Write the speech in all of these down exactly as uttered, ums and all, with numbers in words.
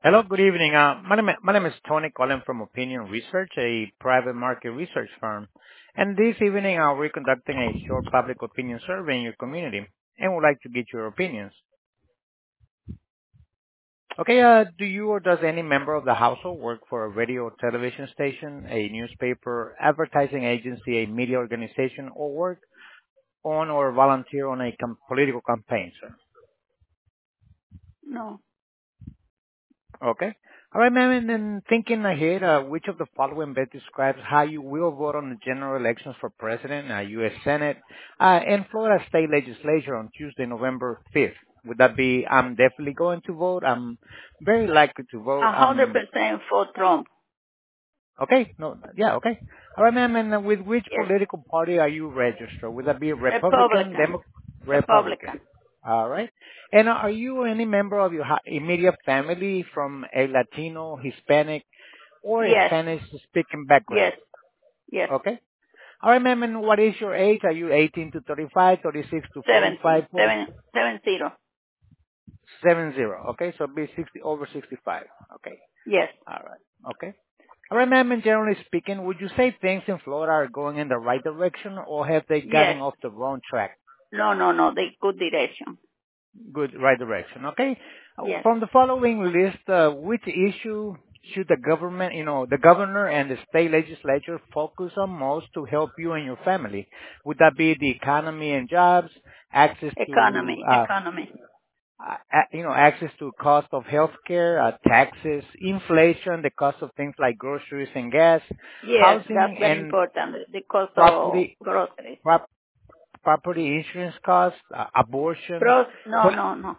Hello, good evening. Uh, my name, my name is Tony calling from Opinion Research, a private market research firm. And this evening, uh, we're conducting a short public opinion survey in your community and would like to get your opinions. Okay, uh, do you or does any member of the household work for a radio or television station, a newspaper, advertising agency, a media organization, or work on or volunteer on a com- political campaign, sir? No. Okay. All right, ma'am, and then thinking ahead, uh, which of the following best describes how you will vote on the general elections for president, uh, U S. Senate, uh, and Florida State Legislature on Tuesday, November fifth? Would that be, I'm definitely going to vote, I'm very likely to vote, A hundred um, percent for Trump. okay, no, yeah, okay. All right, ma'am, and uh, with which Yes. political party are you registered? Would that be Republican, Republican. Demo- Republican? Republican. All right. And are you any member of your ha- immediate family from a Latino, Hispanic, or a Yes. Spanish-speaking background? Yes. Yes. Okay. All right, ma'am, and what is your age? Are you eighteen to thirty-five, thirty-six to Seventy. forty-five, forty, Seven. Seven zero. seven zero? Okay, so be sixty, over sixty-five. Okay. Yes. All right. Okay. All right, ma'am, and generally speaking, would you say things in Florida are going in the right direction, or have they Yes. gotten off the wrong track? No, no, no. The good direction. Good, right direction. Okay. Uh, Yes. From the following list, uh, which issue should the government, you know, the governor and the state legislature focus on most to help you and your family? Would that be the economy and jobs, access to, Economy. uh, Economy. uh, a- you know, access to cost of healthcare, uh, taxes, inflation, the cost of things like groceries and gas, Yes, that's housing very and important. The cost of property, groceries. prop, property insurance costs, uh, abortion, Gross. No, no, no.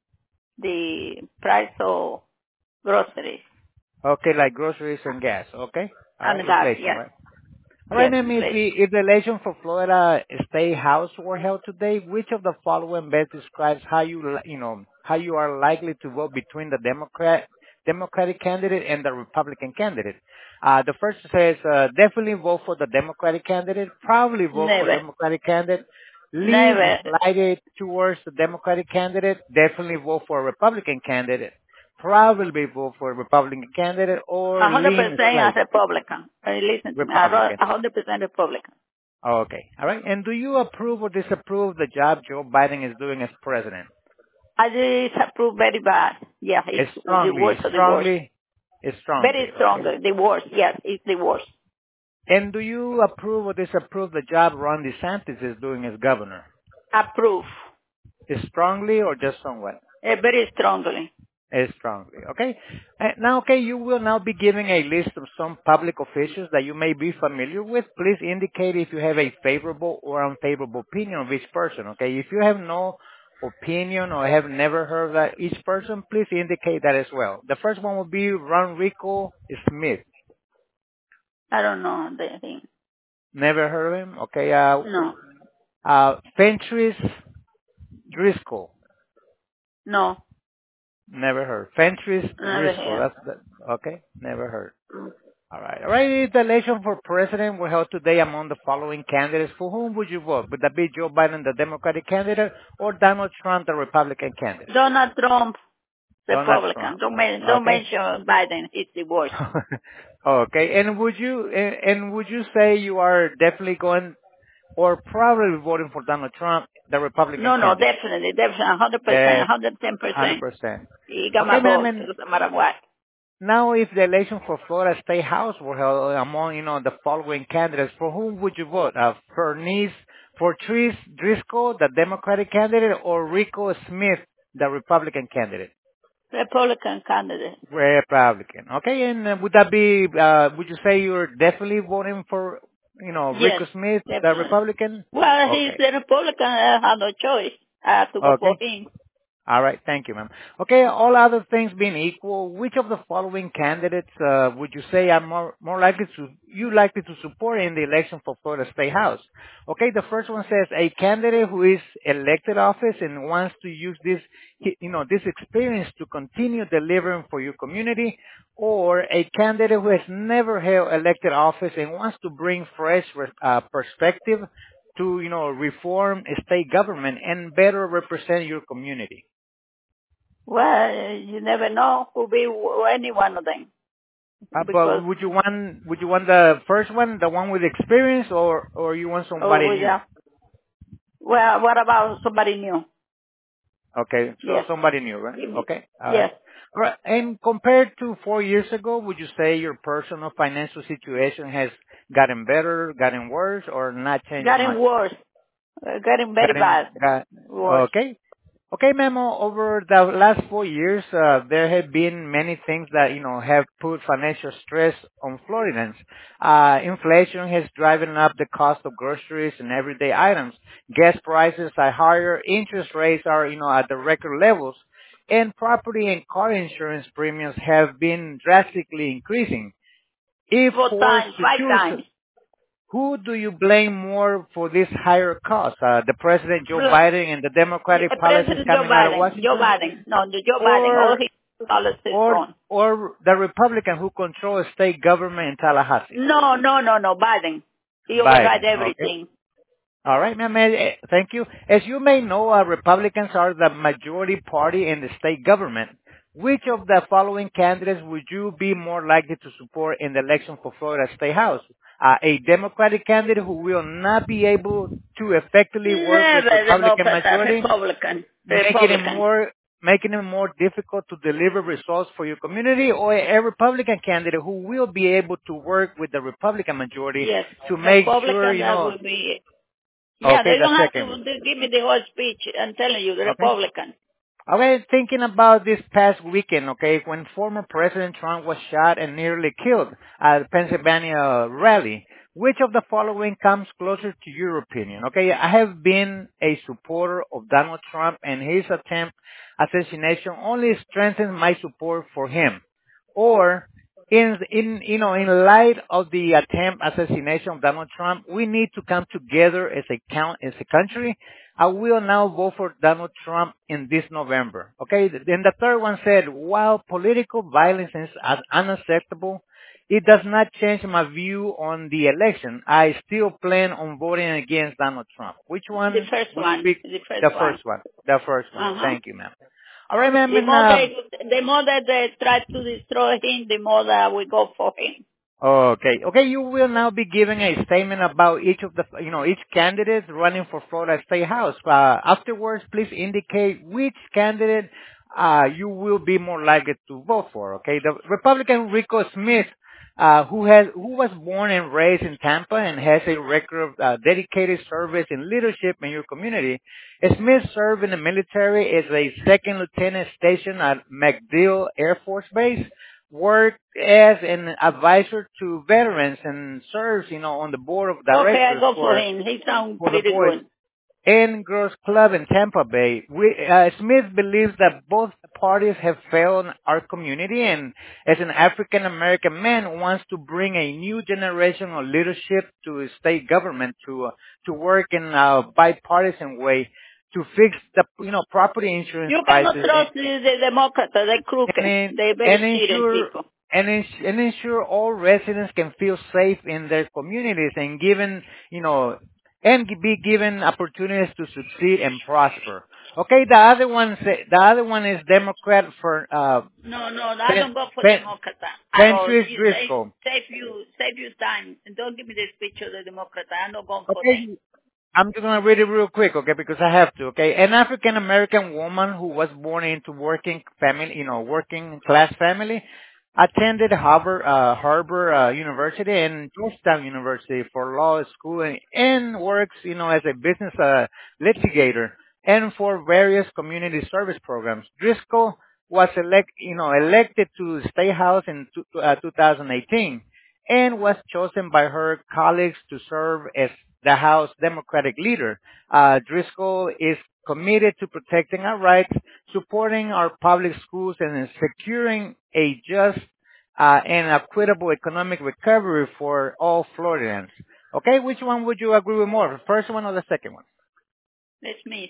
The price of groceries okay, like groceries and gas. Okay. All right. and gas. Inflation, Yes. right? All right, Yes. ma'am. If Inflation. the if the election for Florida State House were held today, which of the following best describes how you li- you know how you are likely to vote between the Democrat Democratic candidate and the Republican candidate? Uh, the first says uh, definitely vote for the Democratic candidate. Probably vote for Never. Democratic candidate. Lean Never. slightly towards the Democratic candidate. Definitely vote for a Republican candidate. Probably vote for a Republican candidate or A hundred lean percent a slight Republican. Uh, Listen to me. A Republican. hundred percent Republican. Oh, okay. All right. And do you approve or disapprove the job Joe Biden is doing as president? I disapprove very bad. Yeah, it's It's the strongly, worst of the worst. strongly, it's strongly. Very strong. Okay. The worst. Yes, it's the worst. And do you approve or disapprove the job Ron DeSantis is doing as governor? Approve. Is strongly or just somewhat? Uh, very strongly. Is strongly. Okay. Uh, Now, okay, you will now be giving a list of some public officials that you may be familiar with. Please indicate if you have a favorable or unfavorable opinion of each person. Okay. If you have no opinion or have never heard of that each person, please indicate that as well. The first one will be Ron Rico Smith. I don't know the thing. Never heard of him. Okay. Uh, No. uh, Fentrice Driscoll. No. Never heard. Fentrice Never Driscoll. heard. That's the, okay. Never heard. Mm. All right. All right. The election for president were held today among the following candidates. For whom would you vote? Would that be Joe Biden, the Democratic candidate, or Donald Trump, the Republican candidate? Donald Trump, Donald Republican. Trump. Don't, men- don't Okay. mention Biden. It's the worst. Okay. And would you and and would you say you are definitely going or probably voting for Donald Trump, the Republican No, no, candidate? definitely, definitely, one hundred percent, That one hundred ten percent. one hundred percent. He got Okay, my ma'am. vote, And no matter what. now, if the election for Florida State House were held among, you know, the following candidates, for whom would you vote? Uh, Bernice Fortress Driscoll, the Democratic candidate, or Rico Smith, the Republican candidate? Republican candidate. Republican. Okay, and uh, would that be, uh, would you say you're definitely voting for, you know, Yes, Rico Smith, the definitely. Republican? Well, he's Okay. the Republican. I have no choice. I have to go Okay. for him. All right. Thank you, ma'am. Okay. All other things being equal, which of the following candidates uh, would you say are more more likely to you likely to support in the election for Florida State House? Okay. The first one says a candidate who is elected office and wants to use this you know this experience to continue delivering for your community, or a candidate who has never held elected office and wants to bring fresh uh, perspective to you know reform state government and better represent your community. Well, you never know. Could be w- any one of them. Uh, but Because, would you want would you want the first one, the one with experience, or or you want somebody oh, new? yeah. Well, what about somebody new? Okay, so Yes. somebody new, right? Give me- Okay, all right. Yes. All right. And compared to four years ago, would you say your personal financial situation has gotten better, gotten worse, or not changed Getting much? worse. Uh, Getting very Gotten, bad. got, Worse. okay. Okay, Memo, over the last four years, uh, there have been many things that, you know, have put financial stress on Floridians. Uh, inflation has driven up the cost of groceries and everyday items. Gas prices are higher, interest rates are, you know, at the record levels, and property and car insurance premiums have been drastically increasing. If Four forced times, to five choose, times. who do you blame more for this higher cost? Uh, the President Joe Bl- Biden and the Democratic policies President Joe coming out of Biden. Joe Washington, Biden. No, the Joe Biden. All or his policies or wrong. or the Republican who controls state government in Tallahassee? No, no, no, no. Biden. He override Biden. Okay. everything. All right, ma'am. eh, eh, Thank you. As you may know, uh, Republicans are the majority party in the state government. Which of the following candidates would you be more likely to support in the election for Florida State House? Uh, a Democratic candidate who will not be able to effectively work with Never Republican Democrat, majority, Republican. making it Republican. more making it more difficult to deliver results for your community, or a Republican candidate who will be able to work with the Republican majority Yes. to make sure, Republican, you that know, would be. Yeah, okay, they the don't have second one. to to give me the whole speech. I'm telling you, the Okay. Republican. I was thinking about this past weekend, okay, when former President Trump was shot and nearly killed at the Pennsylvania rally. Which of the following comes closer to your opinion? Okay, I have been a supporter of Donald Trump, and his attempt assassination only strengthens my support for him. Or in in you know in light of the attempt assassination of Donald Trump, we need to come together as a count as a country. I will now vote for Donald Trump in this November. Okay. Then the third one said, while political violence is un- unacceptable, it does not change my view on the election. I still plan on voting against Donald Trump. Which The one first would you one. pick? The first The one. first one. The first one. Uh huh. Thank you, ma'am. All right, ma'am. The And, more um, they, the more that they try to destroy him, the more that we go for him. Okay. Okay, you will now be giving a statement about each of the, you know, each candidate running for Florida State House. Uh, afterwards, please indicate which candidate uh, you will be more likely to vote for. Okay, the Republican Rico Smith, uh, who has who was born and raised in Tampa and has a record of uh, dedicated service and leadership in your community. Smith served in the military as a second lieutenant stationed at MacDill Air Force Base, worked as an advisor to veterans, and serves, you know, on the board of Okay, I directors go for for him. He sounds for the pretty Boys good. and Girls Club in Tampa Bay. We, uh, Smith believes that both parties have failed our community, and as an African American man, wants to bring a new generation of leadership to state government to uh, to work in a bipartisan way to fix the, you know, property insurance You cannot crisis, trust the, the Democrats. They're and crooked. in, They're very and cheating ensure people. and, ins- and ensure all residents can feel safe in their communities and given, you know, and be given opportunities to succeed and prosper. Okay, the other one say, the other one is Democrat for uh No, no, I Pen, don't go for Pen, Democrat at all. Pentrius You save, Driscoll. save you, save you time. And don't give me the speech of the Democrat. I'm not going for them. Okay, I'm just gonna read it real quick, okay, because I have to, okay. An African American woman who was born into working family, you know, working class family, attended Harvard, uh, Harvard uh, University and Georgetown University for law school, and, and works, you know, as a business uh, litigator and for various community service programs. Driscoll was elect, you know, elected to the State House in two, uh, two thousand eighteen and was chosen by her colleagues to serve as the House Democratic leader. Uh, Driscoll is committed to protecting our rights, supporting our public schools, and securing a just uh, and equitable economic recovery for all Floridians. Okay, which one would you agree with more, the first one or the second one? It's me.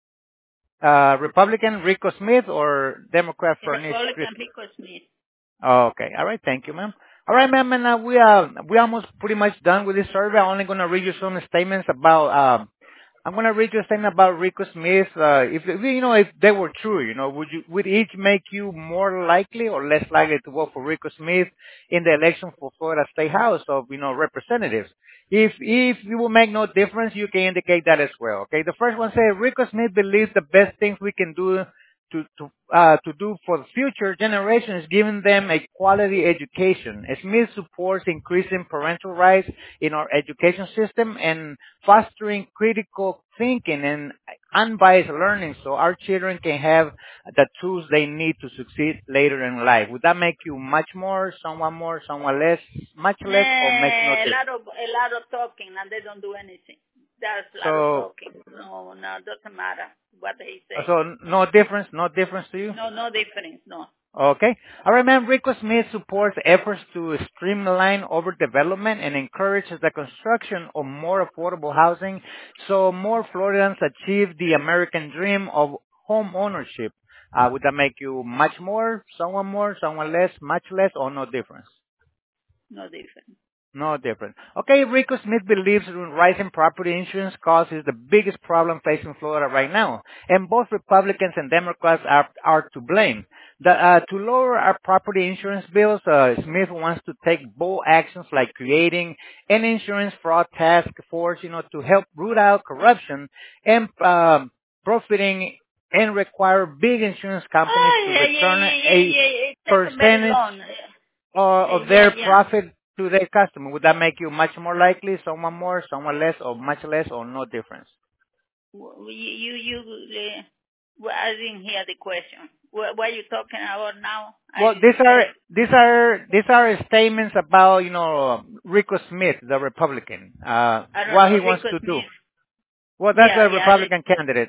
Uh, Republican Rico Smith or Democrat Bernice Republican Driscoll? because me. Okay. All right. Thank you, ma'am. All right, ma'am. And uh, we are we almost pretty much done with this survey. I'm only going to read you some statements about um, I'm gonna read you a statement about Rico Smith. Uh, if if, you know if they were true, you know, would you would each make you more likely or less likely to vote for Rico Smith in the election for Florida State House of you know Representatives? If if it will make no difference, you can indicate that as well. Okay. The first one says Rico Smith believes the best things we can do to to uh, to do for the future generations, giving them a quality education. Smith supports increasing parental rights in our education system and fostering critical thinking and unbiased learning so our children can have the tools they need to succeed later in life. Would that make you much more, someone more, someone less, much less, or makes no Eh, a difference? lot of a lot of talking and they don't do anything. That's a lot of So, talking. No, no, doesn't matter what they say. so no difference, no difference to you? No, no difference. No, Okay. I remember Rico Smith supports efforts to streamline overdevelopment and encourages the construction of more affordable housing so more Floridians achieve the American dream of home ownership. Uh, would that make you much more, someone more, someone less, much less, or no difference? no difference. No different. Okay, Rico Smith believes rising property insurance costs is the biggest problem facing Florida right now, and both Republicans and Democrats are are to blame. The, uh, to lower our property insurance bills, uh, Smith wants to take bold actions like creating an insurance fraud task force, you know, to help root out corruption and um, profiting and require big insurance companies Oh, to yeah, yeah, return yeah, yeah, a yeah. It takes very percentage long. or Uh, of yeah, their yeah. profit to their customer. Would that make you much more likely, someone more, someone less, or much less, or no difference? W- You, you, you uh, well, I didn't hear the question. What, what are you talking about now? I Well, these are said, these are these are statements about you know Rico Smith, the Republican, uh, I don't what know, he wants Rico to do. Smith. Well, that's Yeah, a yeah, the- Republican candidate.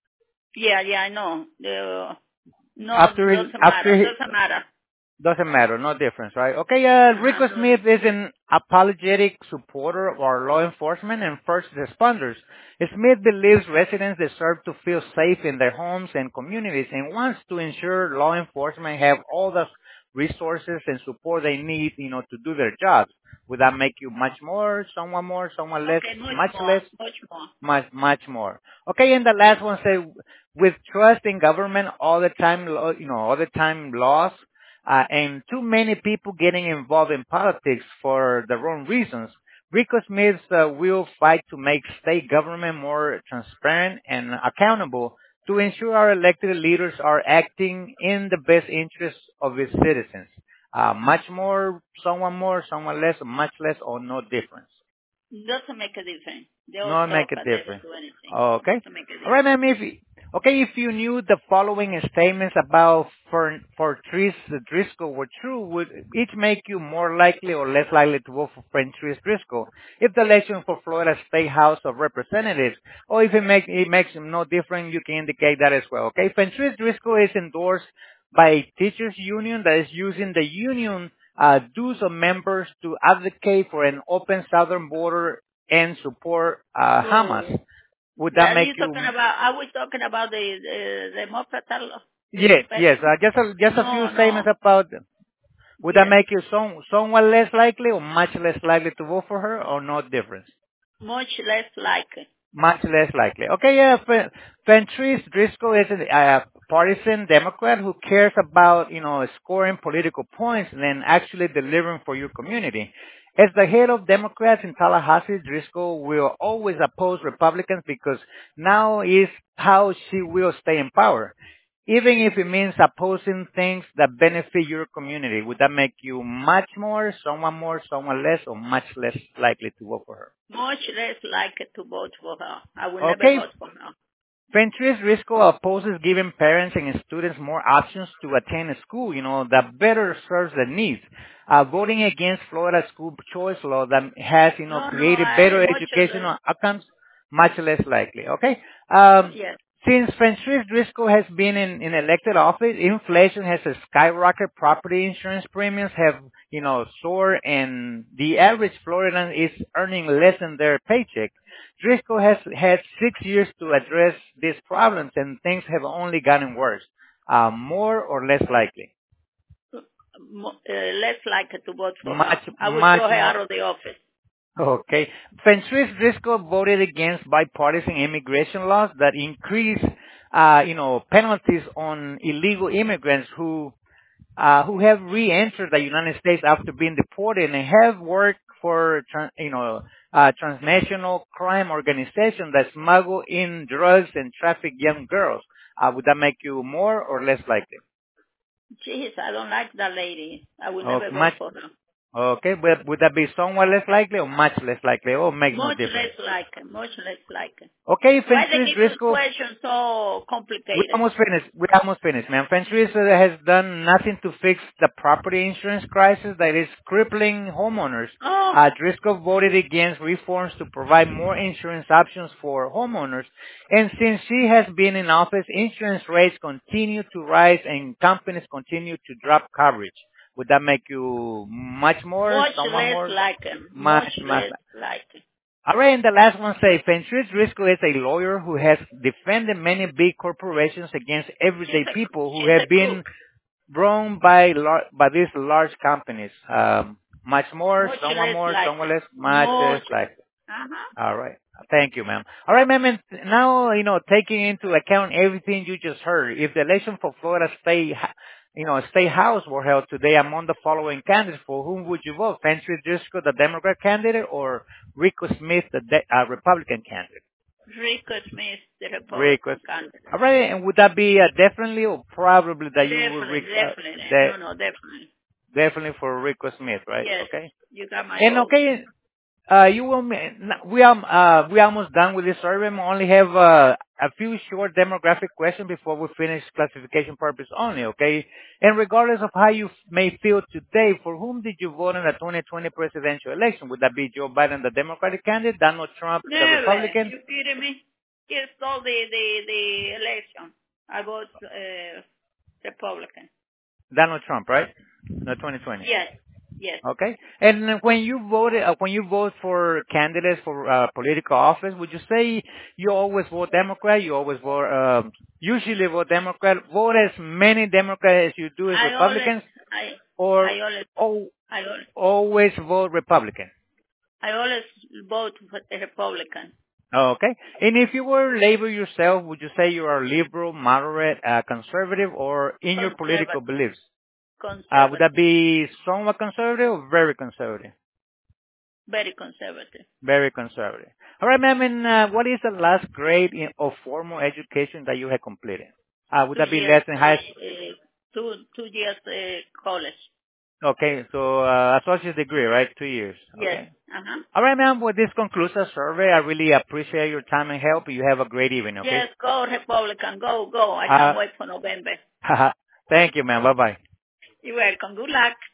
yeah, yeah, I know. The, no, After he, doesn't matter. after he, Doesn't matter. doesn't matter, no difference, right? Okay, uh, Uh-huh, Rico no. Smith is an apologetic supporter of our law enforcement and first responders. Smith believes residents deserve to feel safe in their homes and communities and wants to ensure law enforcement have all the resources and support they need, you know, to do their jobs. Would that make you much more, someone more, someone less, Okay, much much more, less? much more. Much, much more. Okay, and the last one say, with trust in government all the time, lo- you know, all the time lost, uh, and too many people getting involved in politics for the wrong reasons. Rico Smith uh, will fight to make state government more transparent and accountable to ensure our elected leaders are acting in the best interests of its citizens. Uh, much more, someone more, someone less, much less, or no difference. Doesn't make a difference. They all No make talk a and they don't difference. do anything. Okay. Doesn't make a All right, difference. ma'am. If you- okay, if you knew the following statements about for for Tris Driscoll were true, would each make you more likely or less likely to vote for Fentrice Driscoll if the election for Florida State House of Representatives, or if it makes it makes him no different, you can indicate that as well. Okay, Fentrice Driscoll is endorsed by a teachers union that is using the union uh, dues of members to advocate for an open southern border and support uh, Hamas. Oh. Would that Are make you talking you? about, are we talking about the, the, the Democrat Yes, yes. person? Uh, just a, just a few No, statements no. about. Would that Yes. make you some, somewhat less likely or much less likely to vote for her, or no difference? Much less likely. Much less likely. Okay, yeah. Fen- Fentrice Driscoll is a uh, partisan Democrat who cares about, you know, scoring political points than actually delivering for your community. As the head of Democrats in Tallahassee, Driscoll will always oppose Republicans because now is how she will stay in power. Even if it means opposing things that benefit your community, would that make you much more, someone more, someone less, or much less likely to vote for her? Much less likely to vote for her. I will never Okay, vote for her. Fentrice Risco opposes giving parents and students more options to attend a school, you know, that better serves their needs. Uh, voting against Florida school choice law that has, you know, No, no, created I, better much less. educational outcomes, much less likely. Okay. Um, Yes. since Fentrice Driscoll has been in, in elected office, inflation has skyrocketed. Property insurance premiums have, you know, soared, and the average Floridian is earning less than their paycheck. Driscoll has had six years to address these problems, and things have only gotten worse. Uh, more or less likely? Mo- uh, less likely to vote for her. Much, I will throw much her more. out of the office. Okay. Francis Driscoll voted against bipartisan immigration laws that increase, uh, you know, penalties on illegal immigrants who uh, who have re-entered the United States after being deported and have worked for, tran- you know, uh, transnational crime organizations that smuggle in drugs and traffic young girls. Uh, would that make you more or less likely? Jeez, I don't like that lady. I will Oh, never vote much. for her. Okay, but would that be somewhat less likely or much less likely? Oh, makes no Much difference. less likely. Much less likely. Okay, Why they Francis give this Driscoll. question so We complicated? almost finished. We almost finished, man. Fenris uh, has done nothing to fix the property insurance crisis that is crippling homeowners. Oh, Uh, Driscoll voted against reforms to provide more insurance options for homeowners. And since she has been in office, insurance rates continue to rise and companies continue to drop coverage. Would that make you much more, much somewhat less more, likely. Much much, much? less likely. All right, and the last one say, Fenris Driscoll is a lawyer who has defended many big corporations against She's everyday a people who she's have a been crook. run by lar- by these large companies. Um, much more, Much somewhat less more, somewhat likely. less, much less Much. like. Uh-huh. All right. Thank you, ma'am. All right, ma'am. And now, you know, taking into account everything you just heard, if the election for Florida State, ha- you know, State House were held today among the following candidates, for whom would you vote? Fenris Driscoll, the Democrat candidate, or Rico Smith, the de- uh, Republican candidate? Rico Smith, the Rico. Republican candidate. All right. And would that be uh, definitely or probably that you would, Definitely, Rick- uh, definitely. that No, no, definitely. definitely for Rico Smith, right? Yes, Okay. you got my And vote. okay, uh, you will. ma- We are uh, we almost done with this survey. We only have uh, a few short demographic questions before we finish classification purpose only. Okay. And regardless of how you f- may feel today, for whom did you vote in the twenty twenty presidential election? Would that be Joe Biden, the Democratic candidate, Donald Trump, the Never. Republican, You kidding me? He stole the, the, the election. I vote uh, Republican. Donald Trump, right? The twenty twenty. Yes, yes. Okay. And when you voted, uh, when you vote for candidates for uh, political office, would you say you always vote Democrat? You always vote, um, usually vote Democrat. Vote as many Democrats as you do as I always, Republicans, I, or I always, oh, I always, always vote Republican. I always vote for the Republican. Okay. And if you were label yourself, would you say you are liberal, moderate, uh, conservative, or in your political Conservative, beliefs? Uh, would that conservative, be somewhat conservative or very conservative? very conservative. Very conservative. All right, ma'am. And uh, what is the last grade in, of formal education that you have completed? Uh, would Two that be years, less than uh, high school? uh, two, two years uh, college. Okay, so uh, associate degree, right? Two years. Yes. Okay. Uh-huh. All right, ma'am. Well, this concludes our survey. I really appreciate your time and help. You have a great evening. Okay. Yes, go Republican, go, go. I Uh, can't wait for November. thank you, ma'am. Bye bye. You're welcome. Good luck.